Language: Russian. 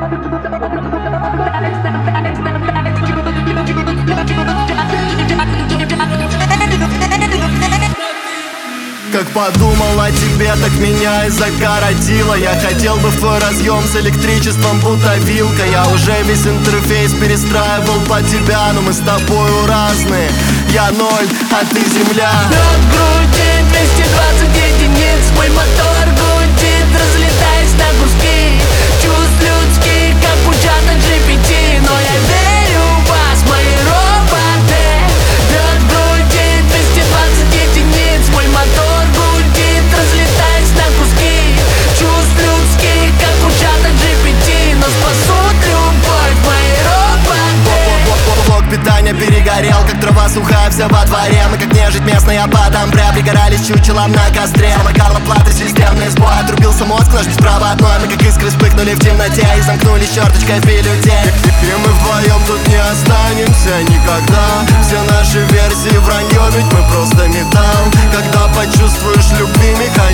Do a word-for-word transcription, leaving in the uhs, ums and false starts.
Как подумал о тебе, так меня и закоротило. Я хотел бы в твой разъем с электричеством, будто вилка. Я уже весь интерфейс перестраивал под тебя, но мы с тобою разные. Я ноль, а ты земля. Над груди двести двадцать единиц. Мой мотор гудит, разлетаясь на куски. Чувств людских, как у чата джи пи ти. Но я верю в вас, мои роботы. Над груди двести двадцать единиц. Мой мотор гудит, разлетаясь на куски. Чувств людских, как у чата джи пи ти. Но спасут любовь мои роботы. Блок питания перегорел, как трава сухая вся во дворе. Мы как нежить местная по дамбре, пригорались чучелом на костре. Замыкала платы, системный сбой, отрубился мозг наш беспроводной. Мы как искры вспыхнули в темноте и замкнулись черточкой в бюллетень. И мы вдвоем тут не останемся никогда. Все наши версии вранье, ведь мы просто металл. Когда почувствуешь любви механизм,